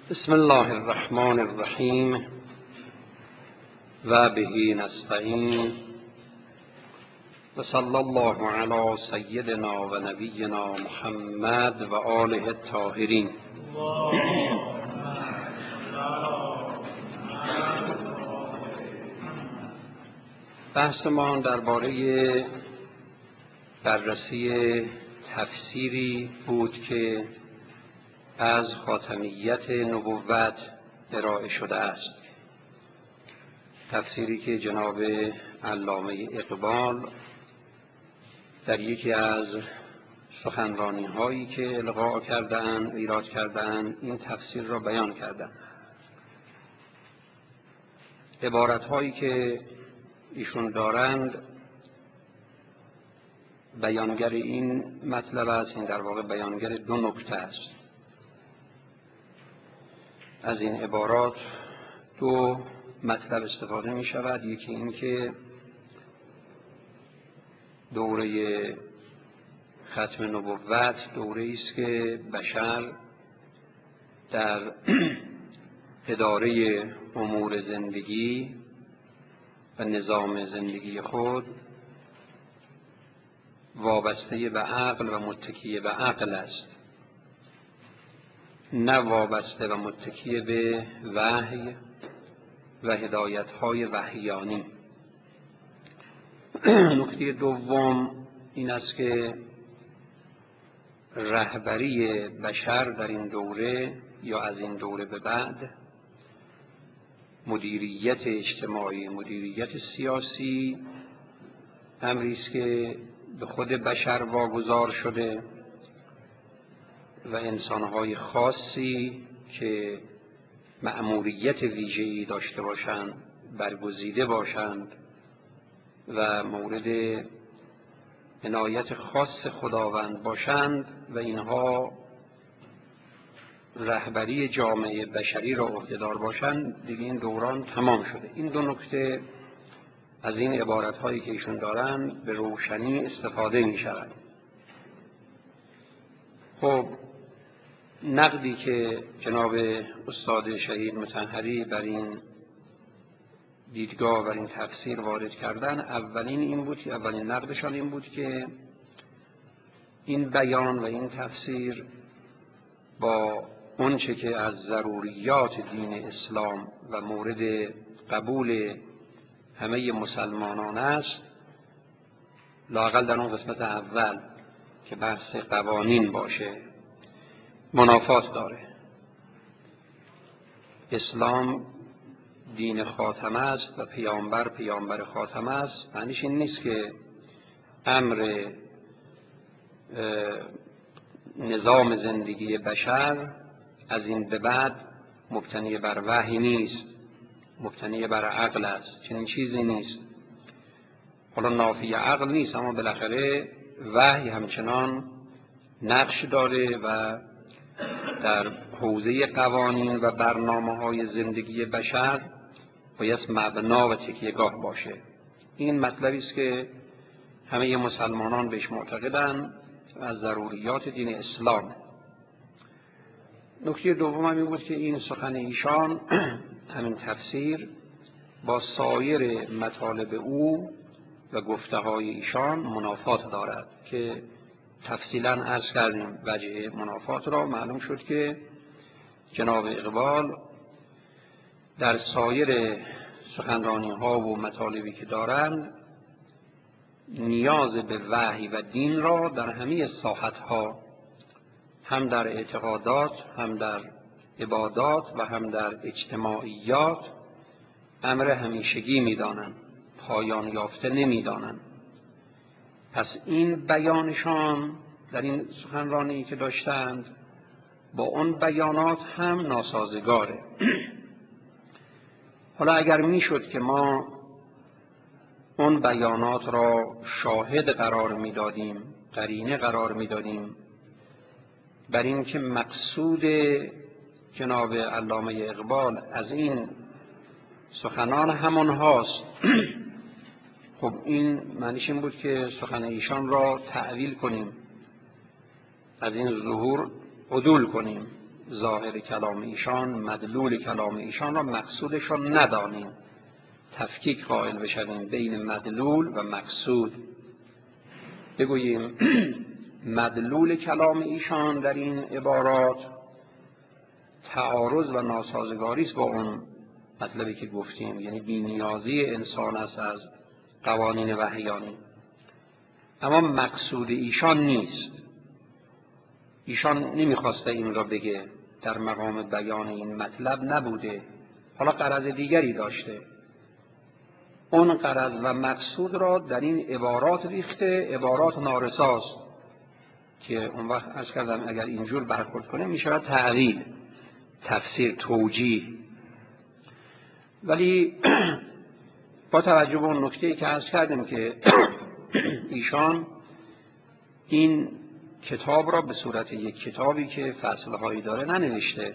بسم الله الرحمن الرحیم و به نستعین و صلی الله علی سیدنا و نبینا محمد و آله الطاهرین. بحثمان درباره بررسی تفسیری بود که از خاتمیت نبوت ارائه شده است، تفسیری که جناب علامه اقبال در یکی از سخنرانی هایی که القا کردند ایراد کردند این تفسیر را بیان کردند. عبارت هایی که ایشون دارند بیانگر این مطلب است، این در واقع بیانگر دو نکته است. از این عبارات دو مطلب استفاده می شود. یکی این که دوره ختم نبوت دوره است که بشر در اداره امور زندگی و نظام زندگی خود وابسته به عقل و متکی به عقل است، نه وابسته و متکی به وحی و هدایت‌های وحیانی. نکته دوم این است که رهبری بشر در این دوره یا از این دوره به بعد، مدیریت اجتماعی، مدیریت سیاسی، امری است که به خود بشر واگذار شده و انسان‌های خاصی که مأموریت ویژه‌ای داشته باشند، برگزیده باشند و مورد عنایت خاص خداوند باشند و اینها رهبری جامعه بشری را عهده‌دار باشند، دیگه این دوران تمام شده. این دو نکته از این عبارت‌هایی که ایشون دارند به روشنی استفاده می‌شود. خب نقدی که جناب استاد شهید مطهری بر این دیدگاه و این تفسیر وارد کردن، اولین نقدشان این بود که این بیان و این تفسیر با اونچه که از ضروریات دین اسلام و مورد قبول همه مسلمانان است، لااقل در اون قسمت اول که بحث قوانین باشه، منافات داره. اسلام دین خاتمه است و پیامبر خاتمه است. معنیش این نیست که امر نظام زندگی بشر از این به بعد مبتنی بر وحی نیست، مبتنی بر عقل است. چنین چیزی نیست. حالا نافی عقل نیست، اما بالاخره وحی همچنان نقش داره و در حوزه قوانین و برنامه‌های زندگی بشر باید مبنا و تکیه‌گاه باشه. این مطلبی است که همه مسلمانان بهش معتقدند از ضروریات دین اسلام. نکته دوم این بود که این سخن ایشان همین تفسیر با سایر مطالب او و گفته‌های ایشان منافات دارد که تفصیلاً عرض کردیم وجه منافات را. معلوم شد که جناب اقبال در سایر سخنرانی‌ها و مطالبی که دارند نیاز به وحی و دین را در همه ساحت‌ها، هم در اعتقادات، هم در عبادات و هم در اجتماعیات، امر همیشگی می‌دانند، پایان یافته نمی‌دانند. پس این بیانشان در این سخنرانی که داشتند با اون بیانات هم ناسازگاره. حالا اگر میشد که ما اون بیانات را شاهد قرار میدادیم، قرینه قرار میدادیم بر این که مقصود جناب علامه اقبال از این سخنان همان هاست، خب این معنیش این بود که سخن ایشان را تعویل کنیم، از این ظهور عدول کنیم. ظاهر کلام ایشان، مدلول کلام ایشان را مقصودش را ندانیم، تفکیک قائل بشویم بین مدلول و مقصود. بگوییم مدلول کلام ایشان در این عبارات تعارض و ناسازگاری است با اون مطلبی که گفتیم، یعنی بی‌نیازی انسان است از قوانین وحیانی. اما مقصود ایشان نیست، ایشان نمیخواسته این را بگه، در مقام بیان این مطلب نبوده، حالا غرض دیگری داشته. اون غرض و مقصود را در این عبارات ریخته، عبارات نارساست که اون وقت عرض کردم اگر اینجور برخورد کنه میشه تعویل، تفسیر، توجیه. ولی با توجه به اون نکته‌ای که عرض کردیم که ایشان این کتاب را به صورت یک کتابی که فصلهایی داره ننوشته،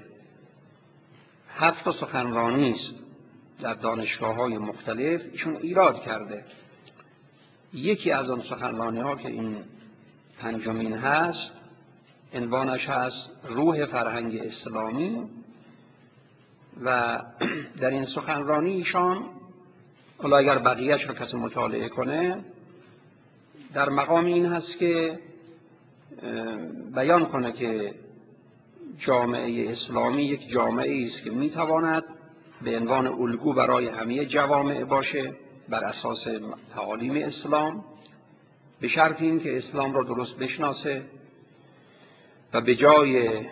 7 سخنرانی است در دانشگاه‌های مختلف ایشون ایراد کرده. یکی از آن سخنرانی‌ها که این 5مین هست، عنوانش هست روح فرهنگ اسلامی، و در این سخنرانی ایشان، حالا اگر بقیه‌اش رو کسی مطالعه کنه، در مقام این هست که بیان کنه که جامعه اسلامی یک جامعه است که میتواند به عنوان الگو برای همه جوامع باشه بر اساس تعالیم اسلام، به شرط این که اسلام را درست بشناسه و به جای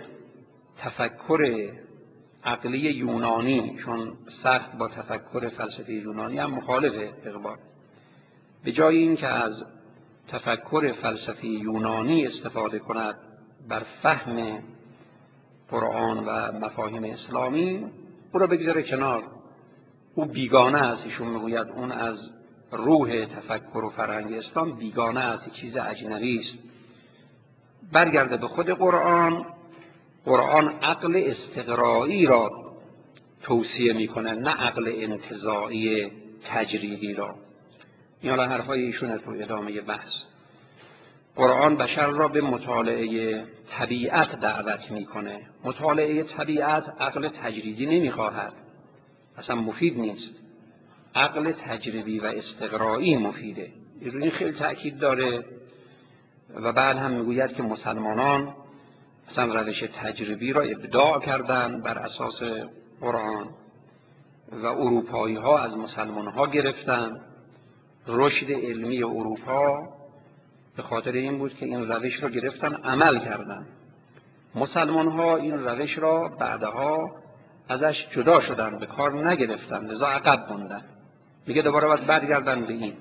تفکر عقلی یونانی، چون سخت با تفکر فلسفی یونانی هم مخالفه اقبال، به جای این که از تفکر فلسفی یونانی استفاده کند بر فهم قرآن و مفاهیم اسلامی، او را بگذاره کنار، او بیگانه است. ایشون میگوید اون از روح تفکر و فرهنگ اسلام بیگانه است، چیز اجنبی است. برگرده به خود قرآن. قرآن عقل استقرایی را توصیه میکنه، نه عقل انتزاعی تجریدی را. این حالا حرفای ایشونه تو ادامه بحث. قرآن بشر را به مطالعه طبیعت دعوت میکنه. مطالعه طبیعت عقل تجریدی نمیخواهد، اصلا مفید نیست. عقل تجربی و استقرایی مفیده. این خیلی تأکید داره. و بعد هم میگوید که مسلمانان اصلا روش تجربی را ابداع کردن بر اساس قرآن و اروپایی ها از مسلمان ها گرفتن. رشد علمی اروپا به خاطر این بود که این روش را گرفتن، عمل کردن. مسلمان ها این روش را بعدها ازش جدا شدن، به کار نگرفتن، لذا عقب موندن. میگه دوباره باید برگردن به این.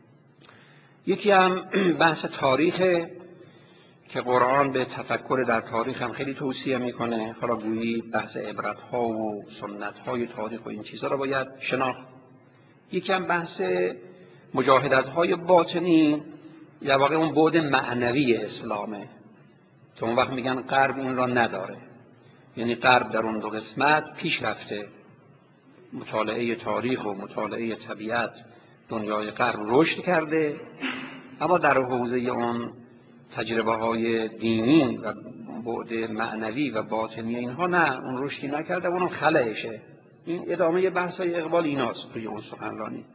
یکی هم بحث تاریخ که قرآن به تفکر در تاریخ هم خیلی توصیه میکنه. حالا گویی بحث عبرت ها و سنت های تاریخ و این چیزا رو باید شناخت. یکی هم بحث مجاهدت های باطنی، یا واقع اون بعد معنوی اسلامه که اون وقت میگن غرب این را نداره. یعنی غرب در اون دو قسمت پیش رفته، مطالعه تاریخ و مطالعه طبیعت دنیای غرب رشد کرده، اما در حوزه اون تجربه های دینی و بعد معنوی و باطنی اینها نه، اون رشدی نکرده، اونم خلأشه. این ادامه بحث های اقبال ایناست توی اون سخنرانی.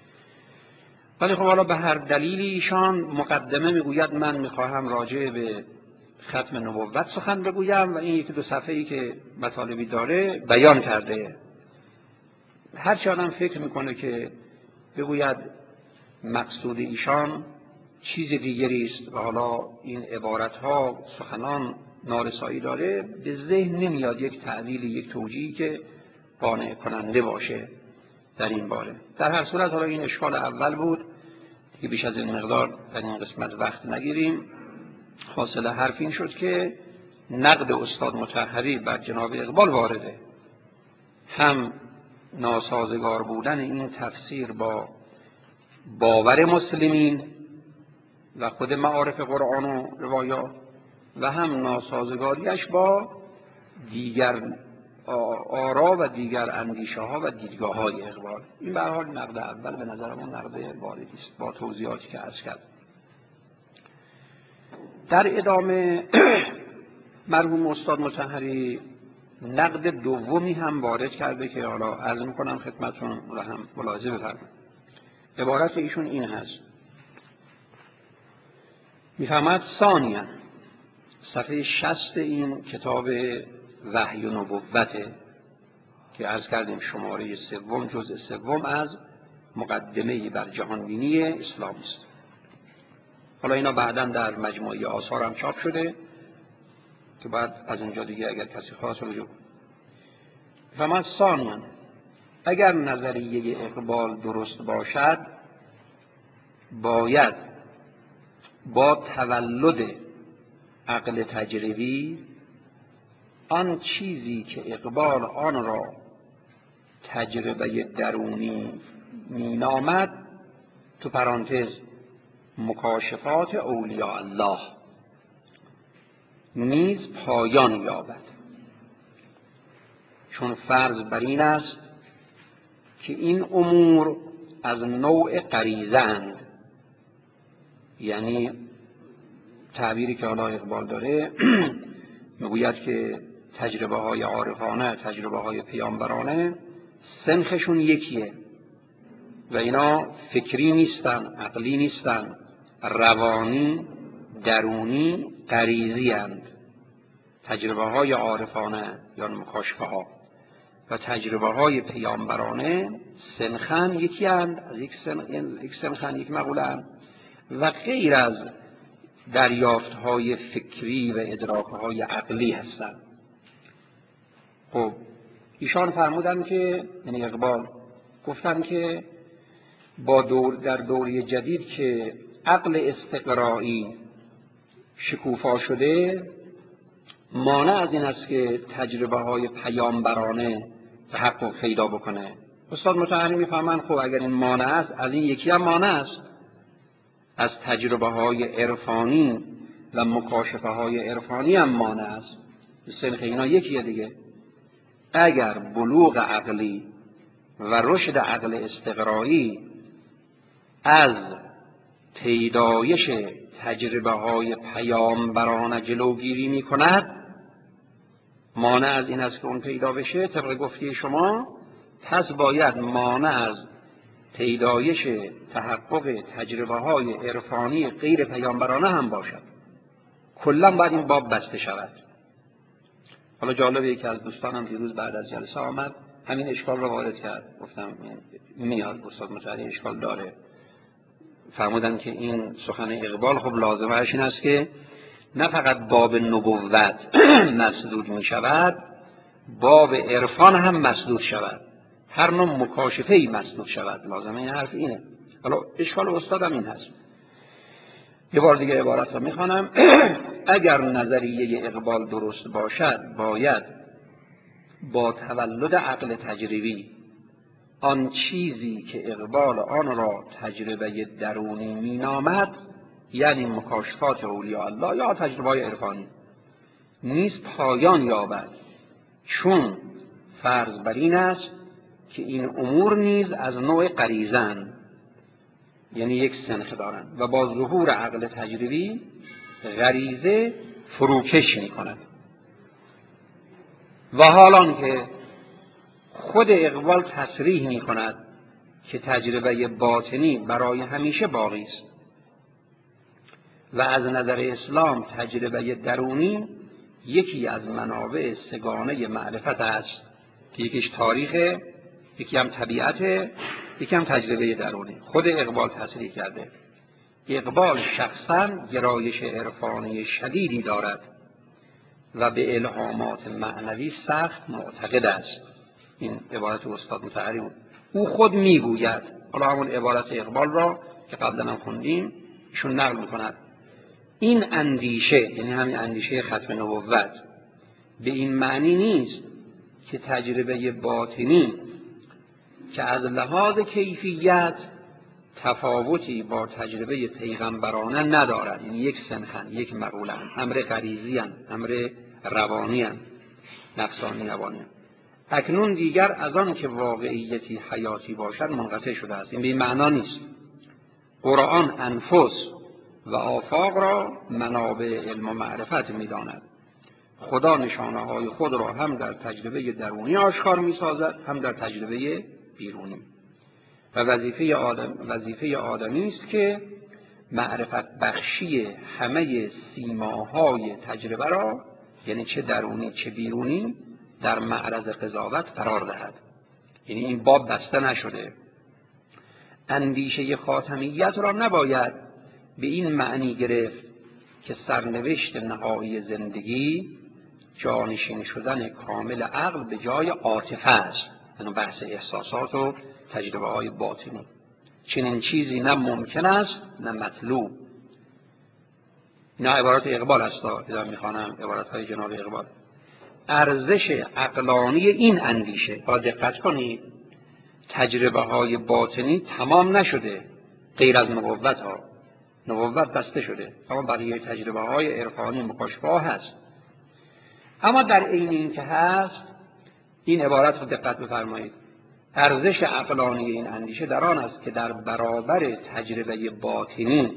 ولی خب حالا به هر دلیلی ایشان مقدمه میگوید من میخواهم راجع به ختم نبوت سخن بگویم و این 1-2 صفحه‌ای که مطالبی داره بیان کرده. هرچی آدم فکر میکنه که بگوید مقصود ایشان چیز دیگری است و حالا این عبارتها سخنان نارسایی داره، به ذهن نمیاد یک تعدیل، یک توجیهی که قانع کننده باشه در این باره. در هر صورت حالا این اشکال اول بود که بیش از این مقدار در این قسمت وقت نگیریم. حاصل حرف این شد که نقد استاد مطهری بر جناب اقبال وارده، هم ناسازگار بودن این تفسیر با باور مسلمین و خود معارف قرآن و روایات، و هم ناسازگاریش با دیگر آرا و دیگر اندیشه ها و دیدگاه های اقبال. این به هر حال نقد اول به نظرمون نقد واردی است با توضیحاتی که عرض کرد. در ادامه مرحوم استاد مطهری نقد دومی هم وارد کرده که حالا عرض میکنم خدمتتون رو هم ملاحظه بفرمایید. عبارت ایشون این هست، میفهمد ثانیاً صفحه 60 این کتاب وحی و نبوته که عرض کردیم شماره 3 جزء 3 از مقدمه بر جهانبینی اسلام است. حالا اینا بعداً در مجموعه آثار هم چاپ شده که بعد از اونجا دیگه اگر کسی خواست رجوع کنه. میفهمد ثانیاً اگر نظریه اقبال درست باشد باید با تولد عقل تجربی آن چیزی که اقبال آن را تجربه درونی مینامد تو پرانتز مکاشفات اولیاء الله نیز پایان یابد، چون فرض بر این است که این امور از نوع غریزه اند. یعنی تعبیری که حالا اقبال داره میگوید که تجربه های عارفانه، تجربه های پیامبرانه سنخشون یکیه و اینا فکری نیستن، عقلی نیستن، روانی، درونی، غریزی اند. تجربه های عارفانه یا مکاشفه ها و تجربه های پیامبرانه سنخن یکی اند، از یک سنخن، یک مقوله اند و غیر از دریافت های فکری و ادراک های عقلی هستند. خب ایشان فرمودن که یعنی اقبال گفتن که در دوره جدید که عقل استقرایی شکوفا شده مانع از این است که تجربه های پیامبرانه تحقق پیدا بکنه. استاد مطهری میفهمن خب اگر این مانع است، از این یکی هم مانع است، از تجربه های عرفانی و مکاشفه های عرفانی هم مانع است. سنخ اینا یکیه دیگه. اگر بلوغ عقلی و رشد عقل استقرایی از پیدایش تجربه های پیامبرانه جلوگیری می کند، مانع از این است که اون پیدا بشه طبق گفته شما، پس باید مانع از پیدایش تحقق تجربه های عرفانی غیر پیامبرانه هم باشد. کلا باید این باب بسته شود. حالا جالبه یکی از دوستانم دیروز بعد از جلسه آمد همین اشکال رو وارد کرد. گفتم میاد استاد مطهری اشکال داره. فرمودن که این سخن اقبال خب لازمش این است که نه فقط باب نبوت مسدود می شود، باب عرفان هم مسدود شود، هر نوع مکاشفه‌ای مسدود شود. لازمه این حرف اینه. حالا اشکال استادم این هست. یه بار دیگه عبارت رو میخوانم. اگر نظریه اقبال درست باشد باید با تولد عقل تجربی آن چیزی که اقبال آن را تجربه درونی مینامد، یعنی مکاشفات اولیاء الله یا تجربه عرفانی، نیز پایان یابد، چون فرض بر این است که این امور نیز از نوع غریزه‌اند، یعنی یک سنخ دارند و با ظهور عقل تجربی غریزه فروکش می کند. و حالان که خود اقبال تصریح می کند که تجربه باطنی برای همیشه باقی است و از نظر اسلام تجربه درونی یکی از منابع سگانه معرفت است که یکیش تاریخه، یکی هم طبیعته، یکی هم تجربه درونی. خود اقبال تصریح کرده. اقبال شخصا گرایش عرفانی شدیدی دارد و به الهامات معنوی سخت معتقد است. این عبارت استاد مطهری بود. او خود میگوید، حالا همون عبارت اقبال را که قبلا هم خوندیم ایشون نقل میکند، این اندیشه، یعنی همین اندیشه ختم نبوت، به این معنی نیست که تجربه باطنی که از لحاظ کیفیت تفاوتی با تجربه پیغمبرانه ندارد، یعنی یک سنخن، یک مقولن، امر غریزی ان، امر روانی ان، نفسانی روانی ان، اکنون دیگر از آن که واقعیتی حیاتی باشد منقطع شده است. این به این معنا نیست. قرآن انفس و آفاق را منابع علم و معرفت می‌داند خدا نشانه های خود را هم در تجربه درونی آشکار می سازد، هم در تجربه بیرونی. و وظیفه آدمی است که معرفت بخشی همه سیماهای تجربه را، یعنی چه درونی چه بیرونی، در معرض قضاوت قرار دهد. یعنی این باب بسته نشده. اندیشه خاتمیت را نباید به این معنی گرفت که سرنوشت نهایی زندگی جانشین شدن کامل عقل به جای عاطفه است. یعنی بحث احساسات و تجربه های باطنی. چنین چیزی نه ممکن است نه مطلوب. اینا عبارات اقبال است. اذا میخوانم عبارات های جناب اقبال. ارزش عقلانی این اندیشه، با دقت کنید، تجربه های باطنی تمام نشده غیر از نبوت ها. نبوت بسته شده، اما بقیه تجربه های عرفانی مکاشفه ها هست. اما در عین این که هست، این عبارت رو دقت بفرمایید، ارزش عقلانی این اندیشه در آن است که در برابر تجربه باطنی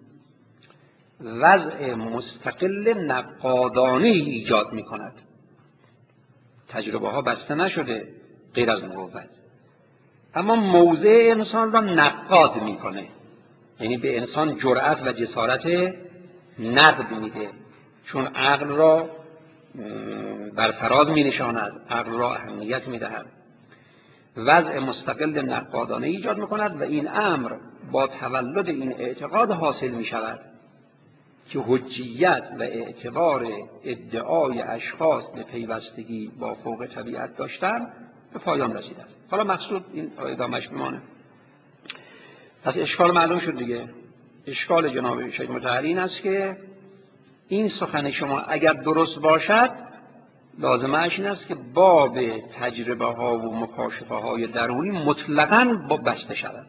وضع مستقل نقادانه ایجاد می کند. تجربه ها بسته نشده غیر از نبوت، اما موضع انسان را نقاد میکنه. یعنی به انسان جرأت و جسارت نقد میده، چون عقل را برفراز می نشاند، عقل را اهمیت می دهد. وضع مستقل نقادانه ایجاد می کند و این امر با تولد این اعتقاد حاصل می شود که حجیت و اعتبار ادعای اشخاص به پیوستگی با فوق طبیعت داشتن به پایان رسیده است. حالا مقصود این ادامهش میمانه. پس اشکال معلوم شد دیگه. اشکال جناب شیخ مطهری این است که این سخن شما اگر درست باشد، لازمش این است که باب تجربه ها و مکاشفه های درونی مطلقاً بسته شود.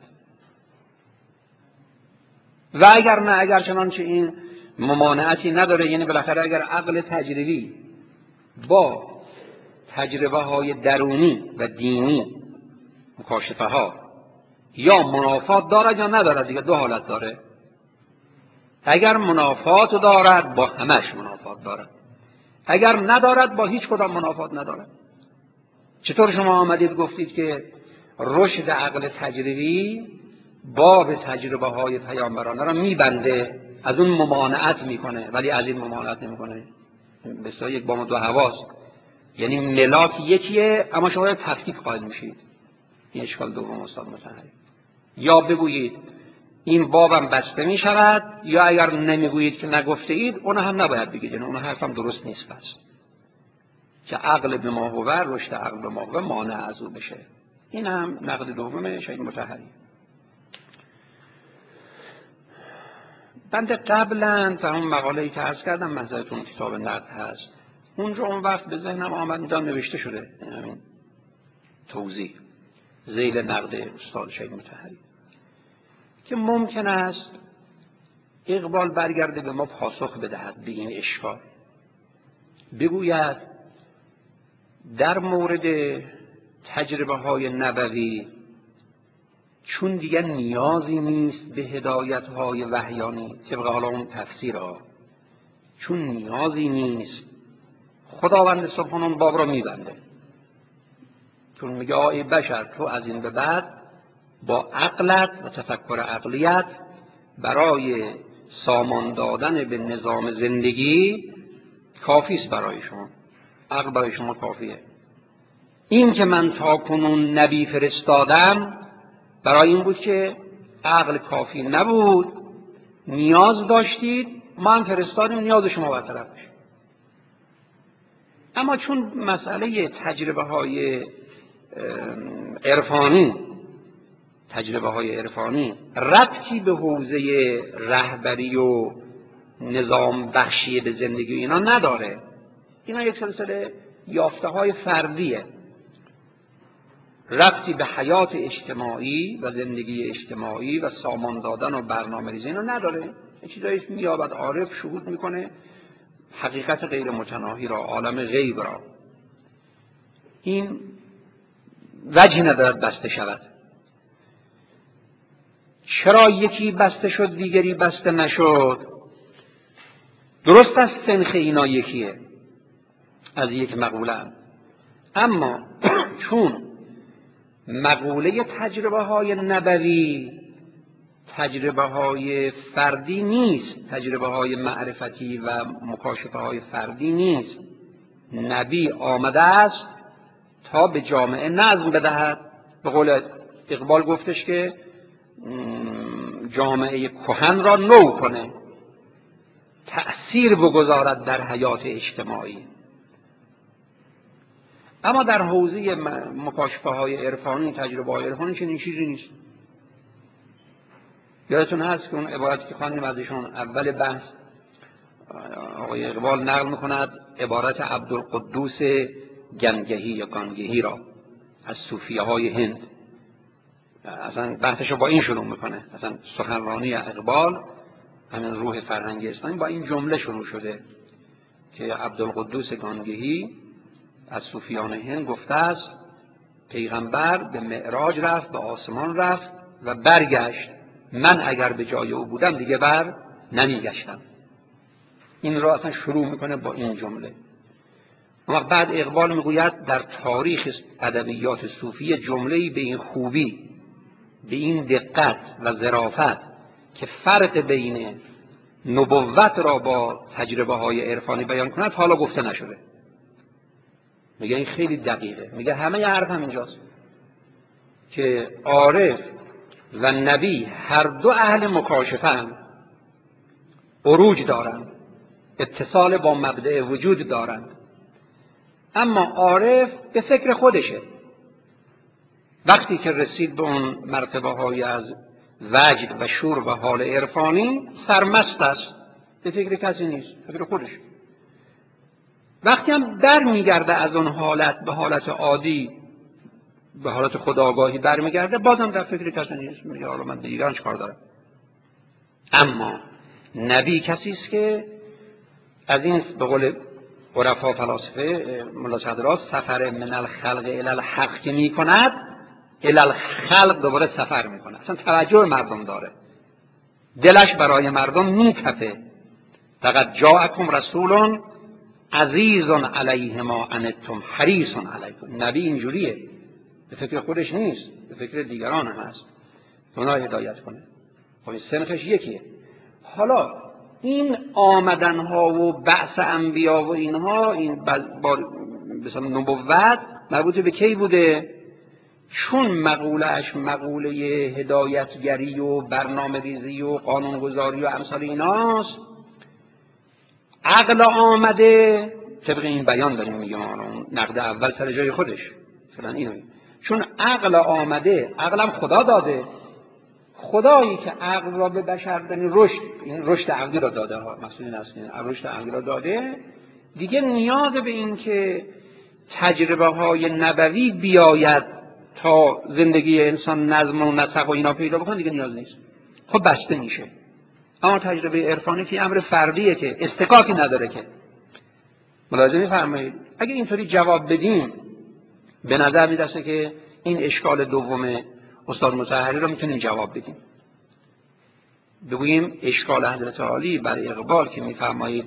و اگر نه، اگر چنانچه این ممانعتی نداره، یعنی بالاخره اگر عقل تجربی با تجربه های درونی و دینی مکاشفه ها یا منافات دارد یا ندارد، دیگه دو حالت داره. اگر منافات دارد با همش منافات دارد، اگر ندارد با هیچ کدام منافات ندارد. چطور شما آمدید گفتید که رشد عقل تجربی باب تجربه های پیامبرانه را میبنده، از اون ممانعت میکنه، ولی از این ممانعت نمیکنه؟ مثلا یک بام دو هواست، یعنی ملاک یکیه اما شما تفکیک قائل میشید. این اشکال دوم استاد مطهری. یا بگویید این بابم بسته می شود، یا اگر نمیگویید که نگفته اید اون هم نباید بگید، یعنی اون حرفم درست نیست. پس که عقل به ما هو، رشد عقل به ما هو مانع از او بشه. این هم نقد دوم شیخ مطهری. بنده قبلا تا اون مقاله‌ای که عرض کردم، منظرتون کتاب نقد هست، اونجا اون وقت به ذهنم آمد، اونجا نوشته شده همین توضیح ذیل نقد استاد شیخ مطهری، که ممکن است اقبال برگرده به ما پاسخ بدهد به این اشکال. بگوید در مورد تجربه های نبوی چون دیگر نیازی نیست به هدایت های وحیانی، طبق حالا اون تفسیر ها، چون نیازی نیست، خداوند سبحانه اون باب را میبنده. چون میگه ای بشر، تو از این به بعد با عقلت و تفکر عقلیت برای سامان دادن به نظام زندگی کافی است. برای شما عقل برای شما کافیه. این که من تا کنون نبی فرستادم برای این بود که عقل کافی نبود، نیاز داشتید، ما هم فرستادیم نیاز شما برطرف بشه. اما چون مسئله تجربه های عرفانی ربطی به حوزه رهبری و نظام بخشی به زندگی اینا نداره، اینا یک سلسله یافته های فردیه، ربطی به حیات اجتماعی و زندگی اجتماعی و سامان دادن و برنامه ریزی اینا نداره. این چیزایی میابد عارف شهود میکنه حقیقت غیر متناهی را، عالم غیب را. این وجهی ندارد بسته شود. چرا یکی بسته شد دیگری بسته نشد؟ درست است سنخ اینا یکیه، از یک مقوله هم. اما چون مقوله تجربه های نبوی تجربه های فردی نیست، تجربه های معرفتی و مکاشفه های فردی نیست، نبی آمده است تا به جامعه نظم بدهد. به قول اقبال گفتش که جامعه کهن را نو کنه، تأثیر بگذارد در حیات اجتماعی. اما در حوزه مکاشفه های عرفانی، تجربه های عرفانی چنین چیزی نیست. یادتون هست که اون عبارتی که خواندیم ازشون اول بحث، آقای اقبال نقل میکند عبارت عبدالقدوس گنگهی یا گانگهی را از صوفیه های هند. اصلا بحثش رو با این شروع میکنه. اصلا سخنرانی اقبال همین روح فرهنگ اسلامی با این جمله شروع شده که عبدالقدوس گانگهی از صوفیان هند گفته است پیغمبر به معراج رفت، به آسمان رفت و برگشت، من اگر به جای او بودم دیگه بر نمیگشتم. این را اصلا شروع میکنه با این جمله. اما بعد اقبال میگوید در تاریخ ادبیات صوفی جمله‌ای به این خوبی، به این دقت و ظرافت که فرق بین نبوت را با تجربه های عرفانی بیان کند حالا گفته نشده. میگه این خیلی دقیقه. میگه همه حرف هم اینجاست که عارف و نبی هر دو اهل مکاشفه اند، عروج دارند، اتصال با مبدأ وجود دارند. اما عارف به فکر خودشه. وقتی که رسید به اون مرتبه های از وجد و شور و حال عرفانی سرمست است، به فکر کسی نیست، فکر خودش. وقتی هم بر میگرده از اون حالت به حالت عادی، به حالت خودآگاهی بر میگرده، بازم در فکر کسی نیست، میگه حالا من دیگران چکار دارم. اما نبی کسی است که از این به قول عرفا فلاسفه ملا صدرا سفر من الخلق الی الحق که میکند، الی الخلق دوباره سفر میکنه، اصلا توجه مردم داره، دلش برای مردم میتپه. فقط جاءکم رسول عزیز علیه ما عنتم حریص علیکم. نبی اینجوریه، به فکر خودش نیست، به فکر دیگران هم هست، اونا هدایت کنه. خب این سنفش یکیه. حالا این آمدنها و بعث انبیا و اینها، این مثلا نبوت مربوط به کی بوده؟ چون مقولهش مقوله هدایتگری و برنامه ریزی و قانونگذاری و امثال ایناست، عقل آمده طبق این بیان داریم میگم، نقد اول سر جای خودش مثلا اینو، چون عقل آمده، عقلم خدا داده، خدایی که عقل را به بشر دادن رشد، این رشد عقلی را داده ها، مسئولین هستین، رشد عقلی را داده، دیگه نیاز به این که تجربه های نبوی بیاید تا زندگی انسان نظم و نسق و اینا پیدا بکنه دیگه نیاز نیست. خب بسته میشه. اما تجربه عرفانی که امر فردیه که استکاکی نداره که. ملاحظه می‌فرمایید؟ اگه اینطوری جواب بدیم به نظر میرسه که این اشکال دوم استاد مطهری رو میتونیم جواب بدیم. بگوییم اشکال حضرت عالی بر اقبال که می‌فرمایید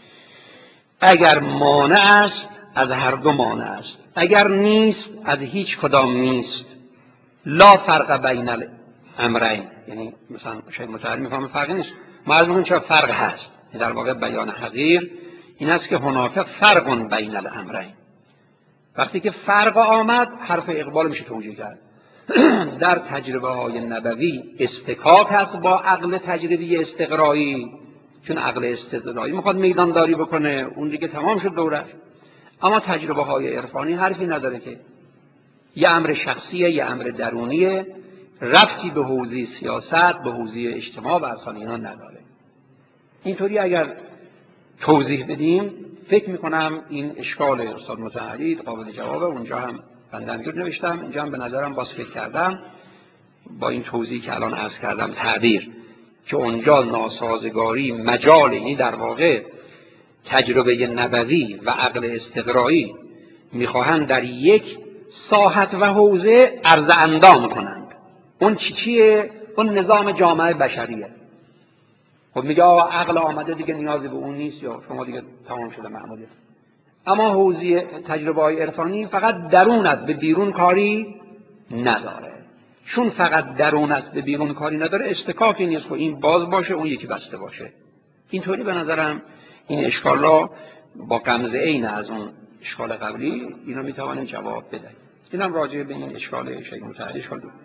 اگر مانع است از هر دو مانع است، اگر نیست از هیچ کدام نیست، لا فرق بین الامرین. یعنی مثلا شاید متعلم میفهمه فرق نیست، ما از میگیم چرا فرق هست. در واقع بیان حقیر این است که هناك فرق بین الامرین. وقتی که فرق آمد حرف اقبال میشه توجیه کرد. در تجربه های نبوی استکاک هست با عقل تجربی استقرایی، چون عقل استدلالی میخواد میدانداری بکنه، اون دیگه تمام شد دورش. اما تجربه های عرفانی حرفی نداره که یه امر شخصیه، یه امر درونیه، ربطی به حوزه سیاست، به حوزه اجتماع و اصلا اینا نداره. اینطوری اگر توضیح بدیم فکر میکنم این اشکال استاد مطهری قابل جوابه. اونجا هم بندنگیر نوشتم، اینجا هم به نظرم باز فکر کردم با این توضیحی که الان عرض کردم تعبیر که اونجا ناسازگاری مجال، یعنی در واقع تجربه نبوی و عقل استقرایی میخواهند در یک ساحت و حوزه عرض اندام کنند. اون چیه؟ اون نظام جامعه بشریه. خب میگه عقل آمده دیگه نیازی به اون نیست، یا شما دیگه تمام شده معمولیت. اما حوزه تجربه‌های عرفانی فقط درون است، به بیرون کاری نداره. چون فقط درون است، به بیرون کاری نداره، استکاکی نیست که این باز باشه اون یکی بسته باشه. اینطوری به نظرم این اشکال را با غمزه عین از اون اشکال قبلی اینا میتوانیم جواب بدهیم. اینم راجع به این اشکال شیخ مطهری اشکال دو.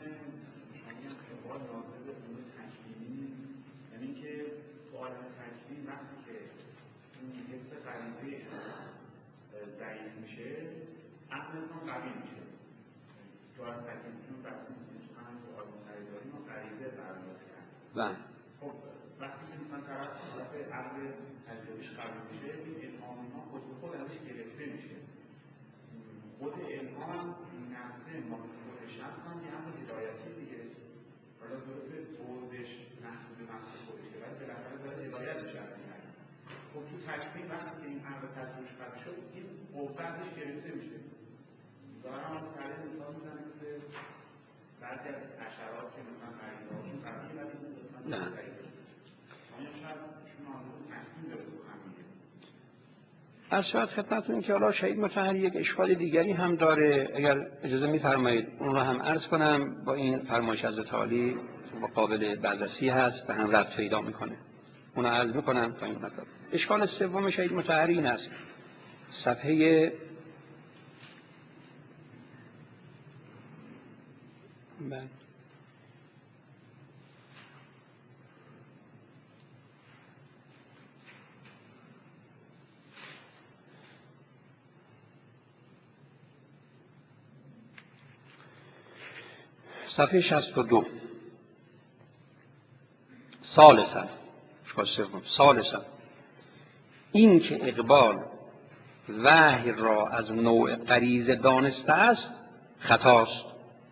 بله. خب وقتی که مثلا طرف وقتی عقل تجربیش قبول میشه، این الهام ما خود ازش گرفته میشه. خود الهام نفسه ما خودش هم یه امر هدایتی دیگه. حالا درسته خودش محدود خودشه، ولی بالاخره داره هدایت میشه از این امر. خب تو تکوین وقتی که این امر تجربیش قبول شد، این قوت ازش گرفته میشه. دارم از طریق مثال میزنم که بعضی از حشرات که مثلا غریزه‌هاشون قویه ولی نه. از شاید خدمتتون که حالا شهید مطهری یک اشکال دیگری هم داره، اگر اجازه می‌فرمایید اون رو هم عرض کنم. با این فرمایش حضرت عالی با قابل بررسی هست و هم ربط پیدا میکنه، اون رو عرض میکنم تا این مطلب. اشکال سوم شهید مطهری این است، صفحه صفحه 62. ثالثاً این که اقبال وحی را از نوع غریزه دانسته است خطاست.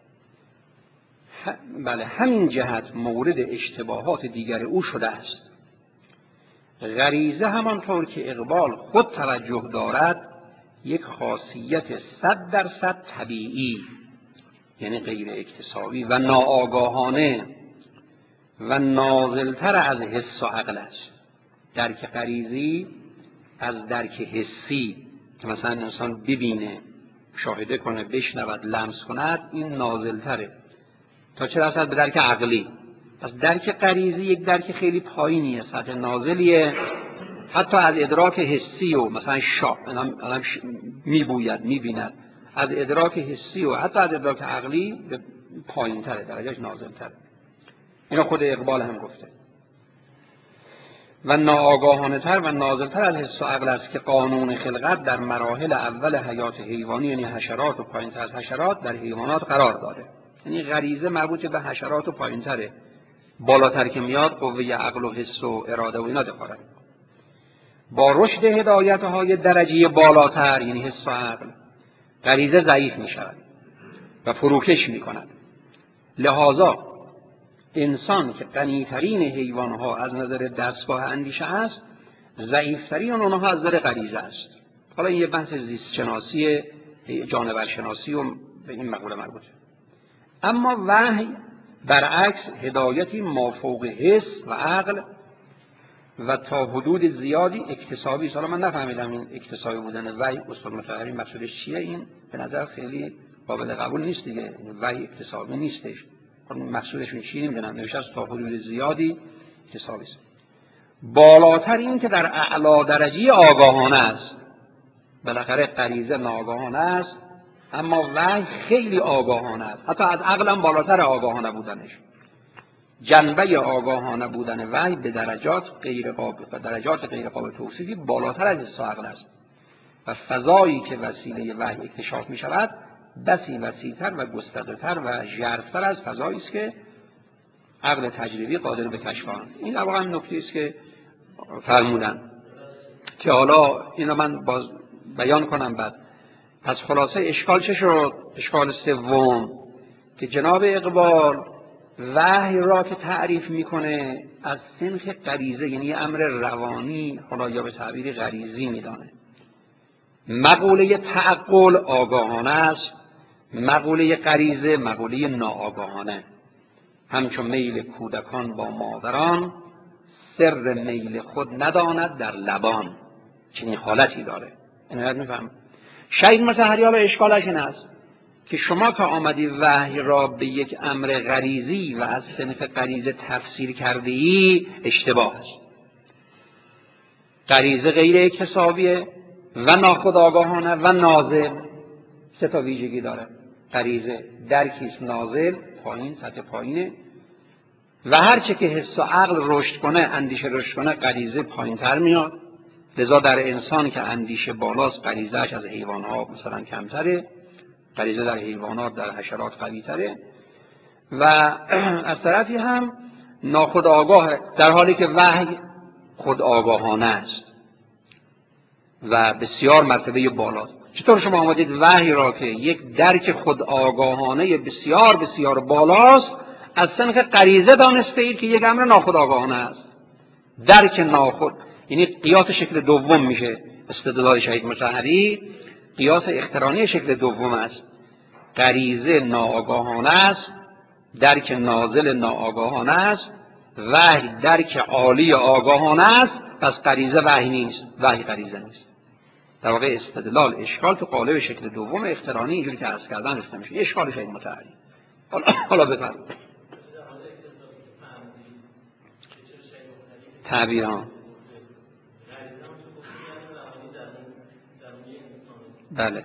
بله، همین جهت مورد اشتباهات دیگر او شده است. غریزه همانطور که اقبال خود توجه دارد یک خاصیت 100% طبیعی، یعنی غیر اکتسابی و ناآگاهانه و نازلتر از حس و عقل است. درک غریزی از درک حسی که مثلا انسان ببینه، مشاهده کنه، بشنود، لمس کند، این نازلتره تا چه رسد به درک عقلی. پس درک غریزی یک درک خیلی پایینیه، سطح نازلیه، حتی از ادراک حسی و مثلا آدم میبوید، میبیند، از ادراک حسی و حتی از ادراک عقلی پایین تره، درجهش نازل تره. اینو خود اقبال هم گفته. و ناآگاهانه تر و نازل تر از حس و عقل است که قانون خلقت در مراحل اول حیات حیوانی، یعنی حشرات و پایین تر از حشرات، در حیوانات قرار داره. یعنی غریزه مربوط به حشرات و پایین تره، بالاتر که میاد قوه عقل و حس و اراده و اینا دخالت. با رشد هدایت‌های درجه بالاتر، یعنی حس و عقل، غریزه ضعیف می شود و فروکش می کند. لذا انسان که غنی‌ترین حیوانها از نظر دستگاه اندیشه است، ضعیف‌ترین آنها از نظر غریزه است. حالا این یه بحث زیست شناسی، جانور شناسی و به این مقوله مربوطه. اما وحی برعکس هدایتی مافوق حس و عقل و تا حدود زیادی اکتسابی است. حالا من نفهمیدم این اکتسابی بودن وحی استاد مطهری مقصودش چیه. این به نظر خیلی قابل قبول نیست دیگه. وحی اکتسابی نیستش. مقصودشون چیه نمیدونم. نوشته تا حدود زیادی اکتسابی است. بالاتر این که در اعلی درجه آگاهانه است. بالاخره غریزه ناآگاهانه است، اما وحی خیلی آگاهانه است، حتی از عقلم بالاتر آگاهانه بودنش. جنبه آگاهانه بودن وحی به درجات غیر قابل توصیفی بالاتر از حس و عقل است و فضایی که وسیله وحی اکتشاف می شود بسی وسیع‌تر و گسترده‌تر و ژرف‌تر از فضایی است که عقل تجربی قادر به کشف آن. این واقعا نکته است که فرمودن که حالا اینو من باز بیان کنم بعد. پس خلاصه اشکال چه شد؟ اشکال سوم که جناب اقبال وحی را که تعریف میکنه از سنخ غریزه، یعنی امر روانی، حالا یا به تعبیر غریزی میدانه. مقوله تعقل آگاهانه است، مقوله غریزه مقوله ناآگاهانه. همچون میل کودکان با مادران، سر میل خود نداند در لبان، چنین حالتی داره. عنایت میفهم. شهید مطهری حالا اشکالش این است که شما که آمدی وحی را به یک امر غریزی و از صنف غریزه تفسیر کرده ای، اشتباه است. غریزه غیر اکتسابیه و ناخودآگاهانه و نازل. سه تا ویژگی داره. غریزه درکیست نازل، پایین، سطح پایینه، و هرچه که حس و عقل رشد کنه، اندیشه رشد کنه، غریزه پایین تر میاد. لذا در انسان که اندیشه بالاست، غریزه‌اش از حیوانات مثلا کمتره، غریزه در حیوانات، در حشرات قوی تره، و از طرفی هم ناخودآگاه، در حالی که وحی خودآگاهانه است و بسیار مرتبه بالاست. چطور شما آمدید وحی را که یک درک خودآگاهانه بسیار بسیار بالاست از صنف غریزه دانسته اید که یک امر ناخودآگاهانه است؟ درک ناخود، یعنی قیاس شکل دوم میشه. استدلال شهید مطهری قیاس اقترانی شکل دوم است. غریزه ناآگاهانه است، درک نازل ناآگاهانه است، وحی درک عالی آگاهانه است. پس غریزه وحی نیست، وحی غریزه نیست. در واقع استدلال اشکال تو قالب شکل دوم اقترانی اینجوری که عرض کردن رسته میشه. اشکال شهید مطهری. حالا بفرمایید. تعبیران بله.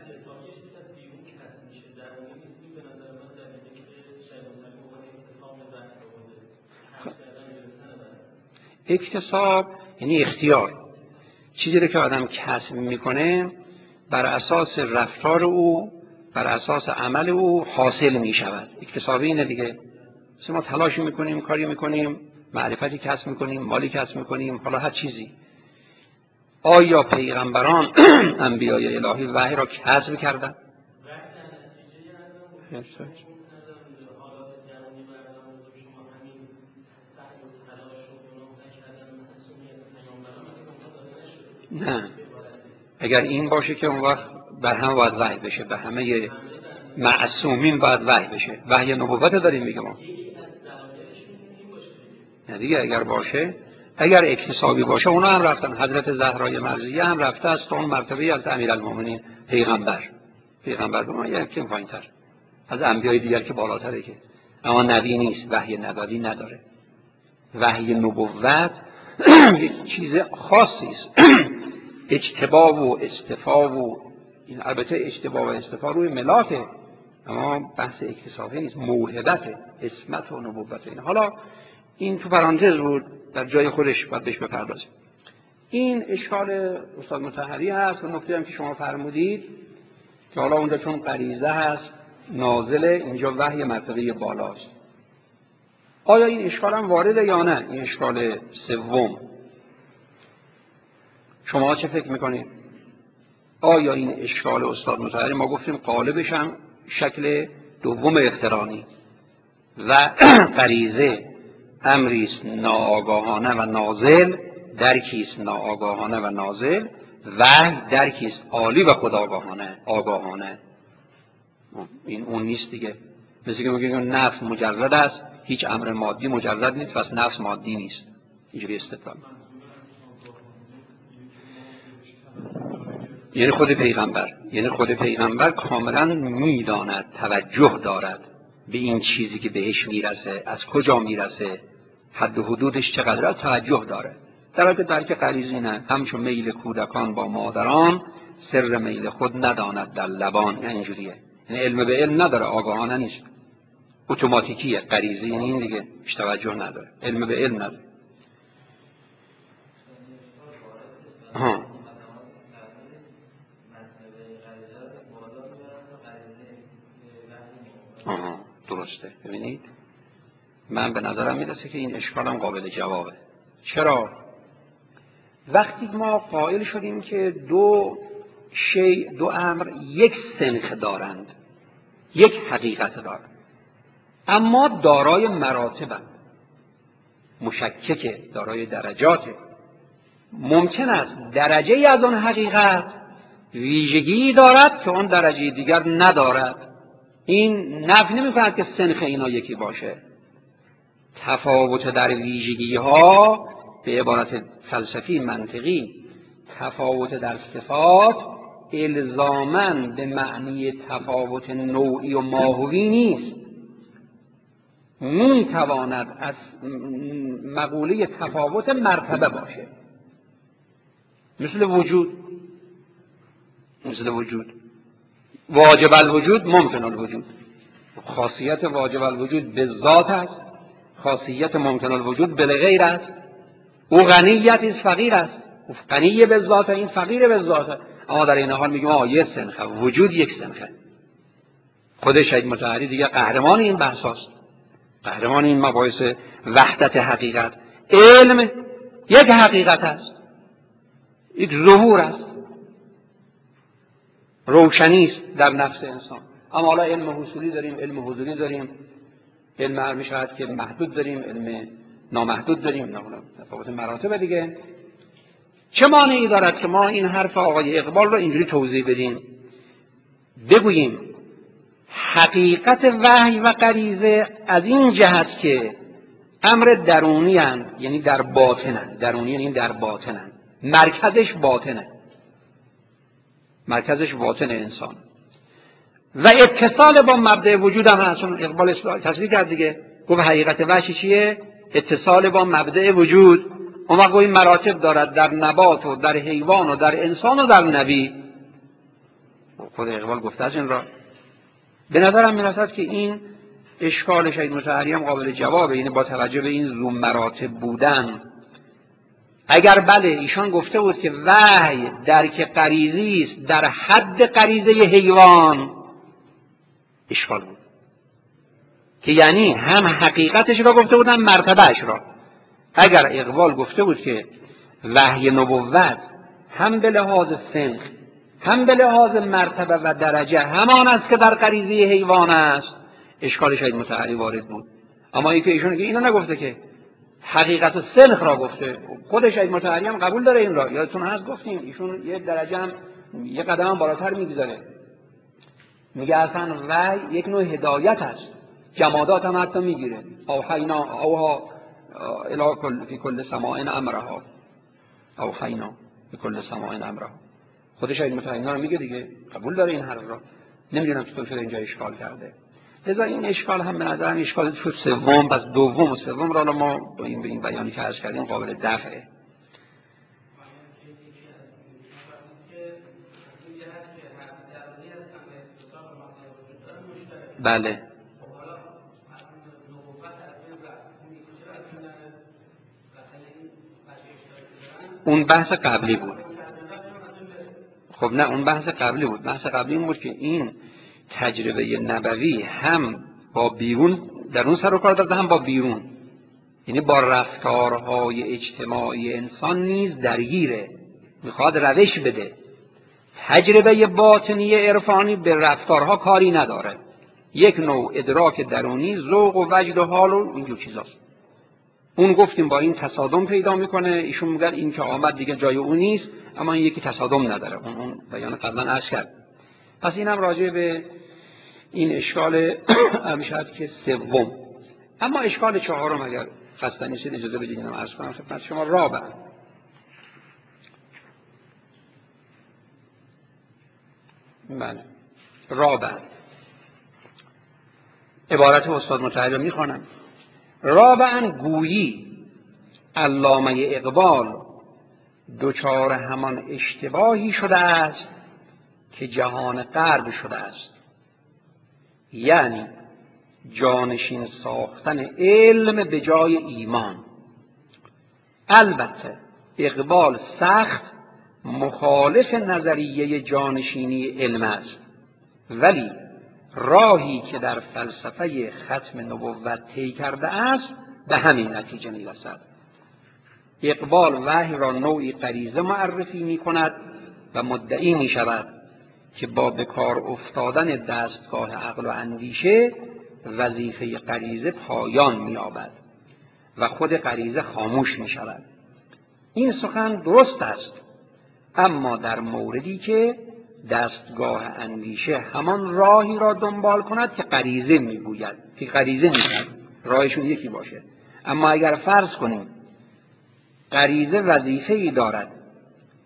اکتساب یعنی اختیار، چیزی رو که آدم کسب میکنه بر اساس رفتار او، بر اساس عمل او حاصل میشود. اکتسابی اینه دیگه. ما تلاش میکنیم، کاری میکنیم، معرفتی کسب میکنیم، مالی کسب میکنیم، حالا هر چیزی. آیا پیغمبران انبیای الهی وحی را کسب کردند؟ نه. اگر این باشه که اون وقت بر هم باید وحی بشه، به همه معصومین باید وحی بشه. وحی نبوت داریم میگه ما. نه دیگه، اگر باشه، اگر اکتسابی باشه اونا هم رفتن. حضرت زهرای مرضیه هم رفته است تا اون مرتبه از امیرالمومنین پیغمبر به ما یکی پایین‌تر از انبیای دیگر که بالاتره، که اما نبی نیست، وحی نبوی نداره. وحی نبوت یک چیز خاصی است. اجتبا و استفا و این، البته اجتبا و استفا روی ملاکه، اما بحث اکتسابی نیست، موهبت، اسمت و نبوت. این حالا این تو پرانتز بود، در جای خودش باید بهش بپردازیم. این اشکال استاد مطهری هست. و نکته هم که شما فرمودید که حالا اونجا چون غریزه هست نازله، اینجا وحی مرتبه بالاست. آیا این اشکال هم وارده یا نه؟ این اشکال سوم شما چه فکر میکنید؟ آیا این اشکال استاد مطهری، ما گفتیم قالبش هم شکل دوم اقترانی و غریزه امریست ناآگاهانه و نازل، درکیست ناآگاهانه و نازل، وحی درکیست عالی و خودآگاهانه آگاهانه. این اون نیست دیگه. مثل که میگیم نفس مجرد است، هیچ امر مادی مجرد نیست، پس نفس مادی نیست. اینجوری استدلال. یعنی خود پیغمبر کاملا میداند، توجه دارد به این چیزی که بهش میرسه، از کجا میرسه، حد و حدودش چقدر، توجه داره. در حالی که درک غریزی نه. همچون میل کودکان با مادران، سر میل خود نداند در لبان. یعنی اینجوریه. یعنی علم به علم نداره، آگاهانه نیست، اتوماتیکیه. غریزی یعنی این دیگه، هیچ توجه نداره، علم به علم نداره. درسته. ببینید من به نظرم میرسه که این اشکالم قابل جوابه. چرا؟ وقتی ما قائل شدیم که دو امر یک سنخ دارند، یک حقیقت دارند، اما دارای مراتبند، مشککه، دارای درجاته. ممکن است درجه ای از آن حقیقت ویژگی دارد که اون درجه دیگر ندارد. این نفی نمی‌کند که سنخ اینا یکی باشه. تفاوت در ویژگی ها، به عبارت فلسفی منطقی، تفاوت در صفات الزاماً به معنی تفاوت نوعی و ماهوی نیست. میتواند از مقوله تفاوت مرتبه باشه، مثل وجود واجب الوجود ممکن الوجود. خاصیت واجب الوجود به ذات است، خاصیت ممکن الوجود به غیر است. او غنیت است، فقیر است. او غنی به ذات، این فقیر به ذات. اما در این حال میگیم یه سنخه، وجود یک سنخه. خود شهید مطهری دیگه قهرمان این بحثاست، قهرمان این مباحث وحدت حقیقت. علم یک حقیقت است، یک ظهور است، روشنی است در نفس انسان. اما حالا علم حصولی داریم، علم حضوری داریم، علم هر میشود که محدود داریم، علم نامحدود داریم، تفاوت مراتب دیگه. چه مانعی دارد که ما این حرف آقای اقبال رو اینجوری توضیح بدیم، بگوییم حقیقت وحی و غریزه از این جهت که امر درونی هستند، یعنی در باطنند. درونی یعنی در باطنند، مرکزش باطن انسان و اتصال با مبدأ وجود هم هست. اقبال تصریح کرد دیگه، گفت حقیقت وحی چیه؟ اتصال با مبدأ وجود. اون وقت این مراتب دارد در نبات و در حیوان و در انسان و در نبی. خود اقبال گفته از این را. به نظرم میرسد که این اشکال شهید مطهری هم قابل جوابه، یعنی با توجه به این زوم مراتب بودن. اگر بله ایشان گفته بود که وحی درک غریزی است در حد غریزه حیوان، اشکال بود که یعنی هم حقیقتش را گفته بودن، مرتبهش را. اگر اقبال گفته بود که وحی نبوت هم به لحاظ سنخ هم به لحاظ مرتبه و درجه همان است که در غریزه حیوان است، اشکال شهید مطهری وارد بود. اما اینکه ایشون که اینو نگفته، که حقیقت سنخ را گفته. خود شهید مطهری هم قبول داره این را. یادتون هست گفتیم ایشون یک درجه هم یک قدم هم بالاتر میگذاره، میگه اصلا وحی یک نوع هدایت است، جمادات هم حتی میگیره. اوحینا اوها الی کل سماع امرها، اوحینا بکل سماع امرها. خود شهید مطهری رو میگه دیگه، قبول داره این حرف را. نمیدونم چطور شده اینجا اشکال کرده. لذا این اشکال هم به نظرم اشکال تو سوم، پس دوم و سوم را ما با این بیانی که عرض کردیم قابل دفعه. بله اون بحث قبلی بود. خب نه اون بحث قبلی بود. بحث قبلی این بود که این تجربه نبوی هم با بیرون در اون سر و کار داره، هم با بیرون، یعنی با رفتارهای اجتماعی انسان نیز درگیره، میخواد روش بده. تجربه باطنی عرفانی به رفتارها کاری نداره، یک نوع ادراک درونی، ذوق و وجد و حال و اینجور چیزاست. اون گفتیم با این تصادم پیدا میکنه. ایشون میگن این که آمد دیگه جای اون نیست، اما این یکی تصادم نداره. اون بیان قبلا عرض کرد. پس اینم راجع به این اشکال میشد که سوم. اما اشکال چهارم اگر خسته نشید اجازه بدید اینم عرض کنم خدمت شما. رابع عبارت استاد مطهری رو میخوانم. رابعاً گویی علامه اقبال دچار همان اشتباهی شده است که جهان غرب شده است، یعنی جانشین ساختن علم به جای ایمان. البته اقبال سخت مخالف نظریه جانشینی علم است، ولی راهی که در فلسفه ختم نبوت طی کرده است به همین نتیجه میرسد. اقبال وحی را نوعی غریزه معرفی می کند و مدعی می شود که با بکار افتادن دستگاه عقل و اندیشه وظیفه غریزه پایان می یابد و خود غریزه خاموش می شود. این سخن درست است، اما در موردی که دستگاه اندیشه همان راهی را دنبال کند که غریزه میگوید، که غریزه میگوید راهشون یکی باشه. اما اگر فرض کنیم غریزه وظیفه‌ای دارد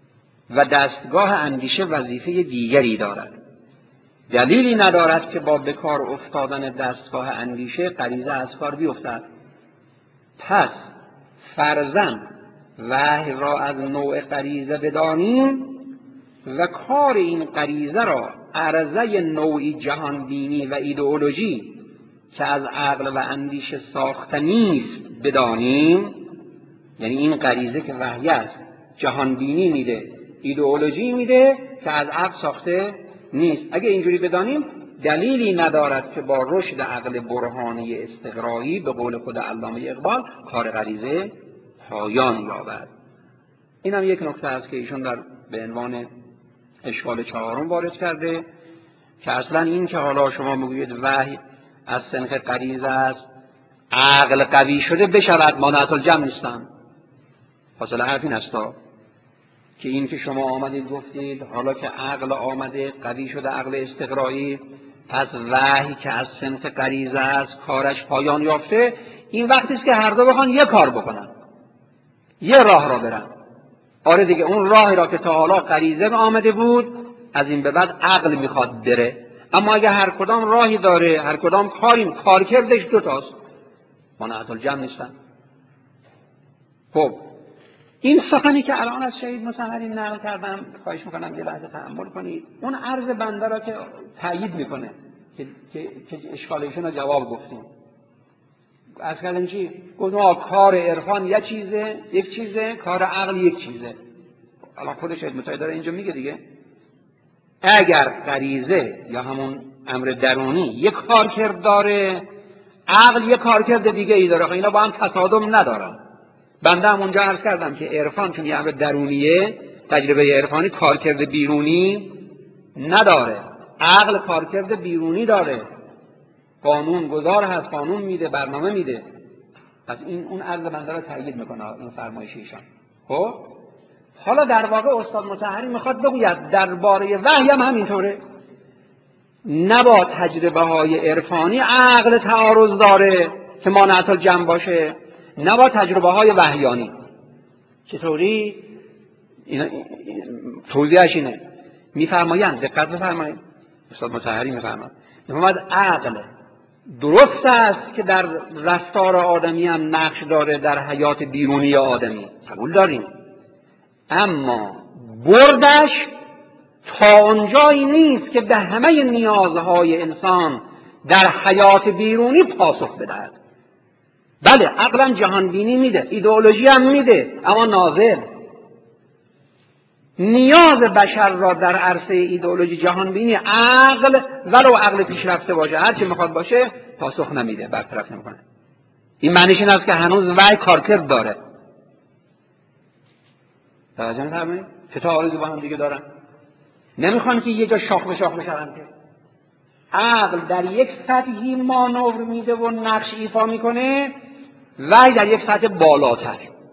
و دستگاه اندیشه وظیفه دیگری دارد. دلیلی ندارد که با بکار افتادن دستگاه اندیشه غریزه از کار بیفتد. پس فرضاً وحی را از نوع غریزه بدانیم و کار این غریزه را عرضه نوعی جهانبینی و ایدئولوژی که از عقل و اندیشه ساخته نیست بدانیم. یعنی این غریزه که وحی است جهانبینی میده، ایدئولوژی میده که از عقل ساخته نیست. اگه اینجوری بدانیم دلیلی ندارد که با رشد عقل برهانی استقرایی به قول خود علامه اقبال کار غریزه پایان یابد. این هم یک نکته است که ایشون در به عنوان اشکال چهارم وارد کرده که اصلا این که حالا شما میگویید وحی از صنف غریزه است، عقل قوی شده بشود مانعت الجمع نیستن. حاصل حرف این است که این که شما آمدید گفتید حالا که عقل آمده قوی شده، عقل استقرایی، پس وحی که از صنف غریزه است کارش پایان یافته. این وقتی است که هر دو بخوان یک کار بکنن، یه راه را برن. آره دیگه، اون راهی را که تا حالا غریزه آمده بود از این به بعد عقل میخواد بره. اما اگه هر کدام راهی داره، هر کدام کارکردش دوتاست، مانعت الجمع نیستن. خب این سخنی که الان از شهید مطهری نقل کردم، خواهش میکنم یه لحظه تأمل کنید. اون عرض بنده را که تایید میکنه که اشکال ایشون رو جواب گفتیم. از کردن چی؟ گفتم کار عرفان یک چیزه، کار عقل یک چیزه. الان خود شهید مطهری داره اینجا میگه دیگه. اگر غریزه یا همون امر درونی یک کارکرد داره، عقل یک کارکرد دیگه ای داره، اینا با هم تصادم ندارن. بنده هم اونجا عرض کردم که عرفان چون یه امر درونیه، تجربه عرفانی کارکرد بیرونی نداره. عقل کارکرد بیرونی داره، قانون گذار هست، قانون میده، برنامه میده. پس این اون عرض بنده را تایید میکنه این فرمایش ایشان. خب حالا در واقع استاد مطهری میخواد بگوید درباره وحی هم همینطوره. نه با تجربه های عرفانی عقل تعارض داره که مانعت الجمع باشه، نه با تجربه های وحیانی. چطوری؟ توضیحش اینه. میفرمایند، دقت بفرمایید، استاد مطهری میفرماید عقل درست است که در رفتار آدمی هم نقش داره، در حیات بیرونی آدمی قبول داریم، اما بردش تا اونجایی نیست که به همه نیازهای انسان در حیات بیرونی پاسخ بدهد. بله عقلا جهانبینی میده، ایدئولوژی هم میده، اما ناظر نیاز بشر را در عرصه ایدئولوژی جهانبینی عقل ولو عقل پیشرفته باشه، هر چی میخواد باشه، پاسخ نمیده، برطرف نمیکنه. این معنیش این است که هنوز وحی کارکرد داره. توجه می‌فرمایید؟ چه تعارضی با هم دیگه دارن؟ نمیخوان که یه جا شاخ به شاخ بشن که عقل در یک سطحی مانور میده و نقش ایفا میکنه، وحی در یک سطح بالاتر.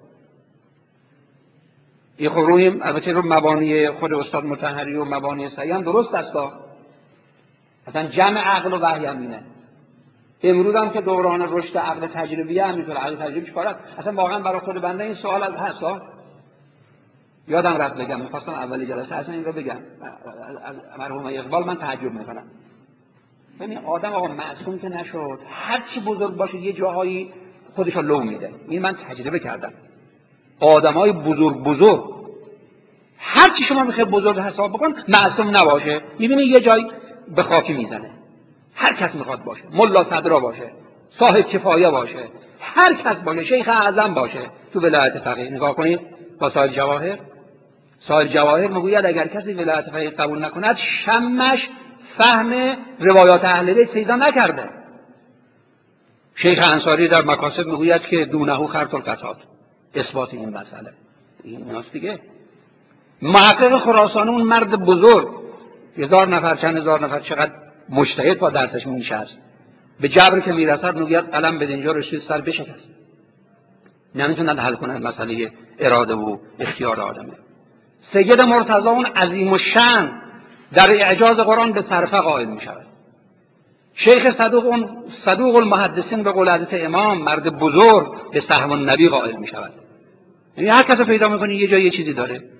این خب روی البته رو مبانی خود استاد مطهری و مبانی صحیح هم درست است. مثلا جمع عقل و وحی هم اینه. امروز هم که دوران رشد عقل تجربیه هم میتونه، عقل تجربی چیکار است؟ اصلا واقعا برای خود بنده این سوال از هست. یادم رفت بگم، می‌خواستم اولی جلسه اصلا این رو بگم. مرحوم اقبال من تعجب میکنم. ببین آدم آقا معصوم که نشد، هر چی بزرگ باشه یه جاهایی خودش رو لو میده. این من تجربه کردم. آدمای بزرگ هر چی شما میخوای بزرگ حساب بکن، معصوم نباشه، میبینی یه جای به خاکی میزنه. هر کس میخواد باشه، ملا صدرا باشه، صاحب کفایه باشه، هر کس باشه، شیخ اعظم باشه، تو ولایت فقیه نگاه کنید با صاحب جواهر میگوید اگر کسی ولایت فقیه قبول نکند، شمش فهم روایات اهل بیت پیدا نکرده. شیخ انصاری در مکاسب میگوید که دونه خرط القطات، اثبات این مسئله این ناست دیگه. محقق خراسانی اون مرد بزرگ، 1000 نفر چند هزار نفر چقدر مجتهد با درسش میشست، به جبر که میرسد میگوید قلم به اینجا رسید سر بشکست، نمیتونن حل کنن مسئله اراده و اختیار آدمه. سید مرتضی اون عظیم الشأن در اعجاز قرآن به صرفه قائل میشود. شیخ صدوق المحدثین به قول حضرت امام مرد بزرگ به سهم النبی قائل میشود. یعنی هر کس پیدا میکنی یه جای یه چیزی داره.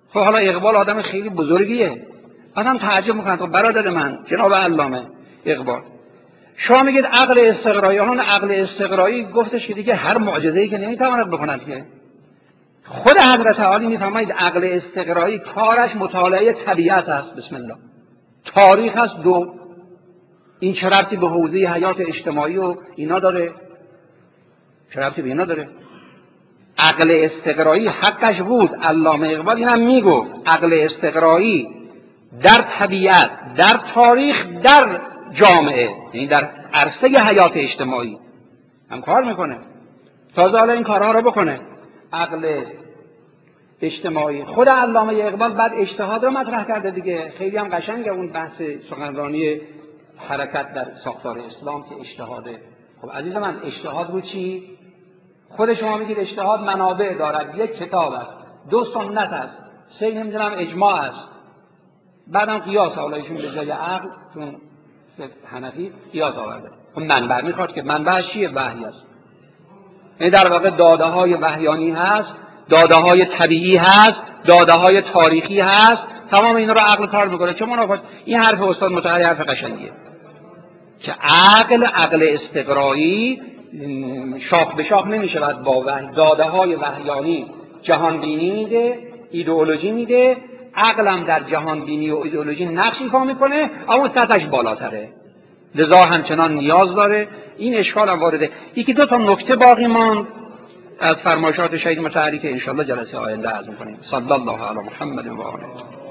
خب حالا اقبال آدم خیلی بزرگیه، آدم تعجب میکنه. خب برادر من جناب علامه اقبال، شما میگید عقل استقرایی، آن عقل استقرایی گفتش که دیگه هر معجزه‌ای که نمیتواند بکند که خود حضرت عالی میفرمایید عقل استقرایی کارش مطالعه طبیعت است. بسم الله. تاریخ است دو، این چه ربطی به حوزه حیات اجتماعی و اینا داره؟ چه ربطی به اینا داره؟ عقل استقرایی حقش بود. علامه اقبال اینم میگفت عقل استقرایی در طبیعت، در تاریخ، در جامعه، یعنی در عرصه حیات اجتماعی هم کار میکنه. تازه حالا این کارها رو بکنه عقل اجتماعی. خود علامه اقبال بعد اجتهاد رو مطرح کرده دیگه. خیلی هم قشنگه اون بحث سخنرانی حرکت در ساختار اسلام که اجتهاده. خب عزیز من اجتهاد رو چی؟ خود شما میگید اجتهاد منابع دارد، یک کتاب است، دو سنت است، سه نمیدونم اجماع است، بعدم قیاس. حالا ایشون به جای عقل چون حنفی قیاس آورده. خب منبع میخواد که منبع چیه؟ وحی است. این در واقع داده های وحیانی هست، داده های طبیعی هست، داده های تاریخی هست، تمام اینا رو عقل کار میکنه. چه منافات؟ این حرف استاد مطهری حرف قشنگیه که عقل استقرایی شاخ به شاخ نمیشود با وحی. داده های وحیانی جهان بینی میده، ایدئولوژی میده، عقلم در جهان بینی و ایدئولوژی نقش ایفا میکنه، اما سطحش بالاتره، لذا همچنان نیاز داره. این اشکال هم وارده. یکی دو تا نکته باقی ماند از فرمایشات شهید مطهری که انشاءالله جلسه آینده عرض می‌کنیم. صلی الله علی محمد و آله.